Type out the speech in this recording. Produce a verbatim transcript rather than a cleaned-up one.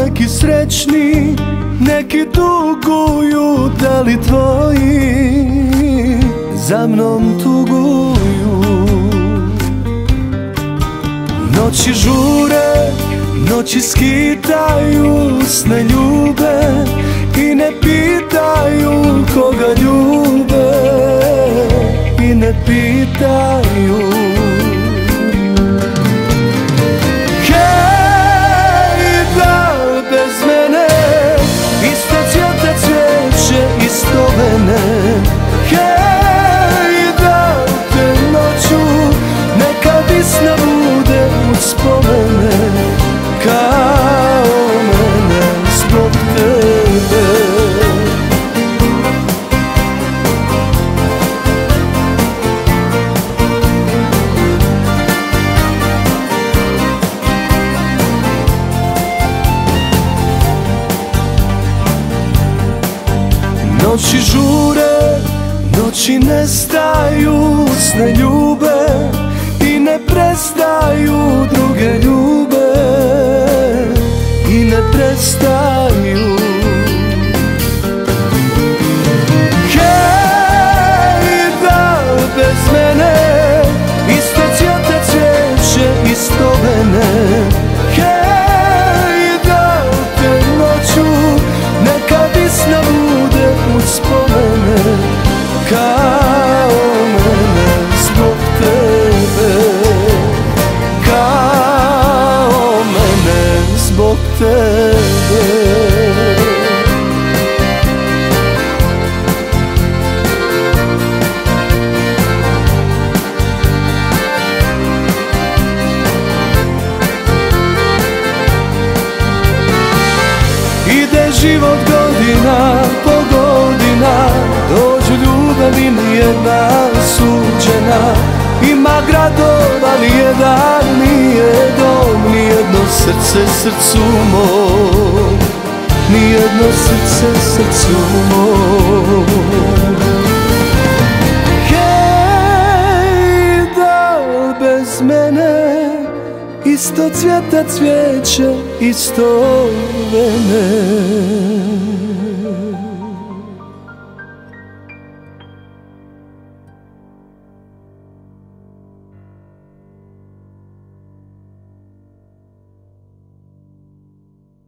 neki srećni, neki tuguju, da li tvoji za mnom tuguju? Noći žure, noći skitaju, sne ljube i ne pitaju koga ljube, i ne pitaju. Hej, da bez mene isto cvjeta cvijeće, isto vene. Hej, da te noću neka visna bude uspomene, kao mene zbog tebe. Noći žure, noći nestaju, sne ljube i ne prestaju, druge ljube i ne prestaju. Hej, da bez mene isto cvjeta cvijeće, isto vene. Hej, da te noću neka visna bude uspomene, kao mene zbog tebe, kao mene zbog tebe. Ide život godina po godina, dođu ljubavi nijedna suđena. Ima gradova nijedan nije dom, nijedno srce srcu mom, nijedno srce srcu mom. Hej, da bez mene isto cvjeta cvijeće, isto vene.